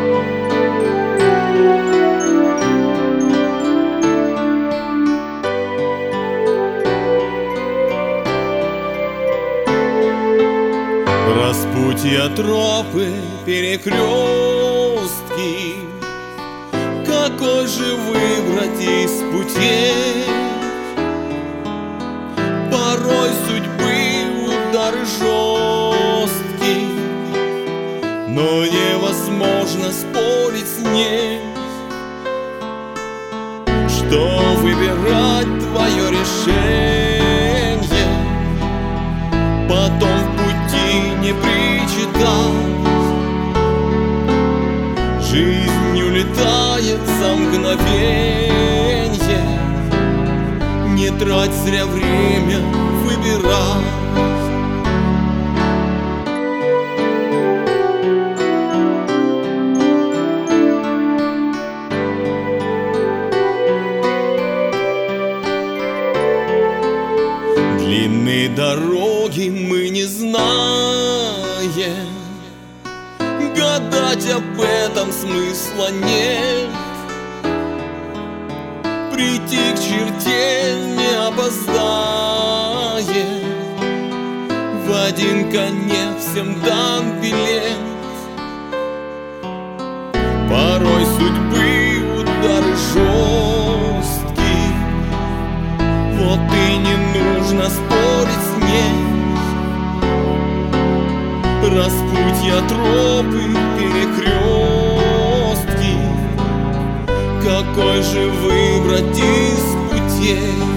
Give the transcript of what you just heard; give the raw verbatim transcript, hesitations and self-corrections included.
Распутья, тропы, перекрестки, какой же выбрать из путей? Порой судьбы удар жесткий, но невозможно спорить с ней. Что выбирать, твое решение, потом в пути не причитать. Жизнь улетает за мгновенье, не трать зря время, выбирать. Длинные дороги мы не знаем, гадать об этом смысла нет. Прийти к черте не опоздаем, в один конец всем дан билет. Порой судьбы удары жесткие, вот и не нужно спорить с ней. Распутья, тропы, перекрестки, какой же выбрать из путей?